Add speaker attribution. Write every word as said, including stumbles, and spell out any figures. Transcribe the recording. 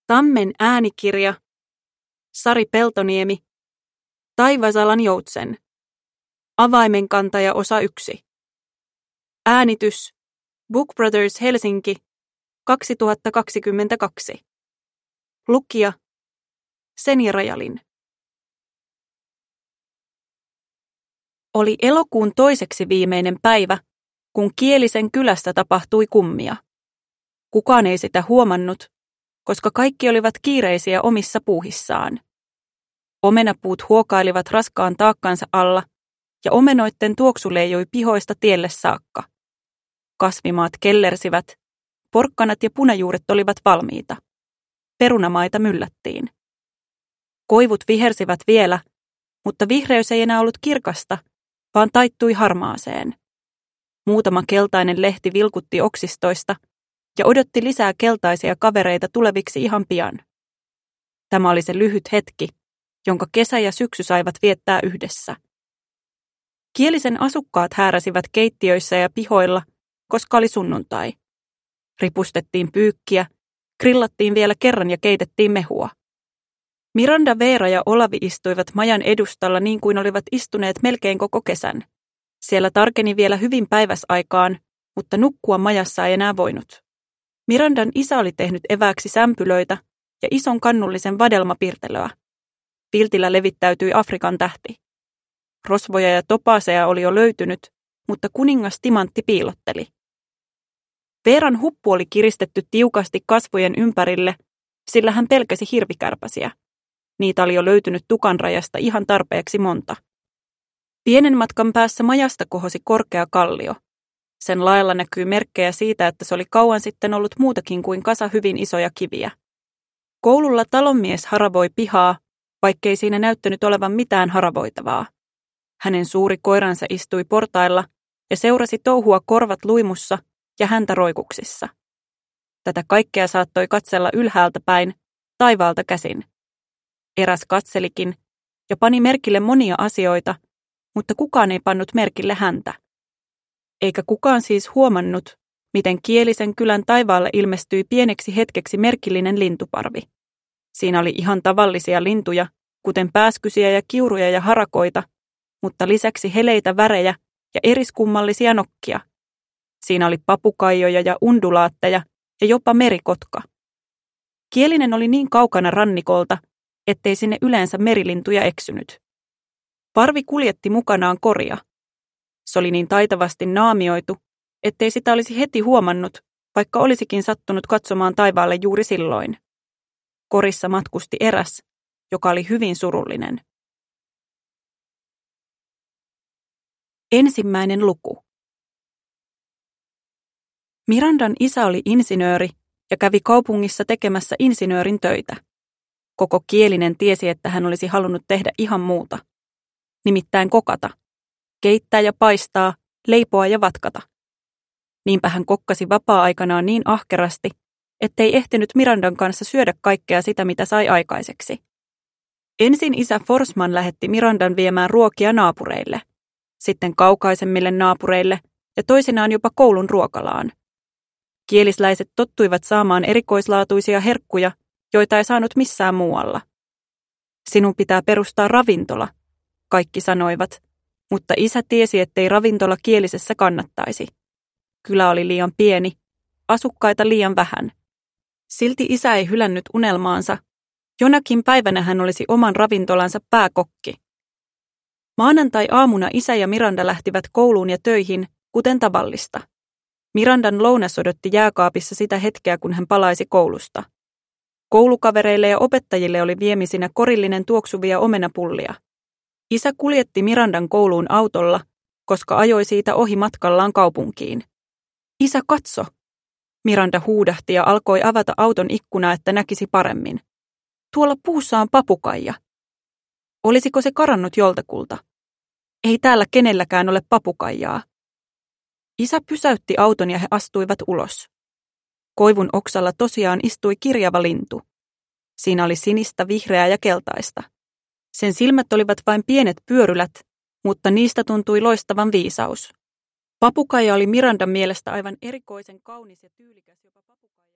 Speaker 1: Tammen äänikirja, Sari Peltoniemi, Taivasalan joutsen, Avaimenkantaja osa yksi. Äänitys, Book Brothers Helsinki, kaksituhattakaksikymmentäkaksi. Lukija, Senja Rajalin. Oli elokuun toiseksi viimeinen päivä, kun Kielisen kylästä tapahtui kummia. Kukaan ei sitä huomannut, koska kaikki olivat kiireisiä omissa puuhissaan. Omenapuut huokailivat raskaan taakkansa alla ja omenoitten tuoksu leijui pihoista tielle saakka. Kasvimaat kellersivät, porkkanat ja punajuuret olivat valmiita. Perunamaita myllättiin. Koivut vihersivät vielä, mutta vihreys ei enää ollut kirkasta, vaan taittui harmaaseen. Muutama keltainen lehti vilkutti oksistoista ja odotti lisää keltaisia kavereita tuleviksi ihan pian. Tämä oli se lyhyt hetki, jonka kesä ja syksy saivat viettää yhdessä. Kielisen asukkaat hääräsivät keittiöissä ja pihoilla, koska oli sunnuntai. Ripustettiin pyykkiä, grillattiin vielä kerran ja keitettiin mehua. Miranda, Veera ja Olavi istuivat majan edustalla niin kuin olivat istuneet melkein koko kesän. Siellä tarkeni vielä hyvin päiväsaikaan, mutta nukkua majassa ei enää voinut. Mirandan isä oli tehnyt evääksi sämpylöitä ja ison kannullisen vadelmapirtelöä. Piltillä levittäytyi Afrikan tähti. Rosvoja ja topaaseja oli jo löytynyt, mutta kuningas Timantti piilotteli. Veeran huppu oli kiristetty tiukasti kasvojen ympärille, sillä hän pelkäsi hirvikärpäsiä. Niitä oli jo löytynyt tukanrajasta ihan tarpeeksi monta. Pienen matkan päässä majasta kohosi korkea kallio. Sen laella näkyy merkkejä siitä, että se oli kauan sitten ollut muutakin kuin kasa hyvin isoja kiviä. Koululla talonmies haravoi pihaa, vaikkei siinä näyttänyt olevan mitään haravoitavaa. Hänen suuri koiransa istui portailla ja seurasi touhua korvat luimussa ja häntä roikuksissa. Tätä kaikkea saattoi katsella ylhäältä päin, taivaalta käsin. Eräs katselikin ja pani merkille monia asioita, mutta kukaan ei pannut merkille häntä. Eikä kukaan siis huomannut, miten Kielisen kylän taivaalle ilmestyi pieneksi hetkeksi merkillinen lintuparvi. Siinä oli ihan tavallisia lintuja, kuten pääskysiä ja kiuruja ja harakoita, mutta lisäksi heleitä värejä ja eriskummallisia nokkia. Siinä oli papukaijoja ja undulaatteja ja jopa merikotka. Kielinen oli niin kaukana rannikolta, ettei sinne yleensä merilintuja eksynyt. Parvi kuljetti mukanaan koria. Se oli niin taitavasti naamioitu, ettei sitä olisi heti huomannut, vaikka olisikin sattunut katsomaan taivaalle juuri silloin. Korissa matkusti eräs, joka oli hyvin surullinen. Ensimmäinen luku. Mirandan isä oli insinööri ja kävi kaupungissa tekemässä insinöörin töitä. Koko Kielinen tiesi, että hän olisi halunnut tehdä ihan muuta. Nimittäin kokata. Keittää ja paistaa, leipoa ja vatkata. Niinpä hän kokkasi vapaa-aikanaan niin ahkerasti, ettei ehtinyt Mirandan kanssa syödä kaikkea sitä, mitä sai aikaiseksi. Ensin isä Forsman lähetti Mirandan viemään ruokia naapureille, sitten kaukaisemmille naapureille ja toisinaan jopa koulun ruokalaan. Kielisläiset tottuivat saamaan erikoislaatuisia herkkuja, joita ei saanut missään muualla. Sinun pitää perustaa ravintola, kaikki sanoivat, mutta isä tiesi, ettei ravintola Kielisessä kannattaisi. Kylä oli liian pieni, asukkaita liian vähän. Silti isä ei hylännyt unelmaansa. Jonakin päivänä hän olisi oman ravintolansa pääkokki. Maanantai-aamuna isä ja Miranda lähtivät kouluun ja töihin, kuten tavallista. Mirandan lounas odotti jääkaapissa sitä hetkeä, kun hän palaisi koulusta. Koulukavereille ja opettajille oli viemisinä korillinen tuoksuvia omenapullia. Isä kuljetti Mirandan kouluun autolla, koska ajoi siitä ohi matkallaan kaupunkiin. Isä, katso! Miranda huudahti ja alkoi avata auton ikkunaa, että näkisi paremmin. Tuolla puussa on papukaija. Olisiko se karannut joltakulta? Ei täällä kenelläkään ole papukaijaa. Isä pysäytti auton ja he astuivat ulos. Koivun oksalla tosiaan istui kirjava lintu. Siinä oli sinistä, vihreää ja keltaista. Sen silmät olivat vain pienet pyörylät, mutta niistä tuntui loistavan viisaus. Papukaija oli Mirandan mielestä aivan erikoisen kaunis ja tyylikäs jopa papukaija.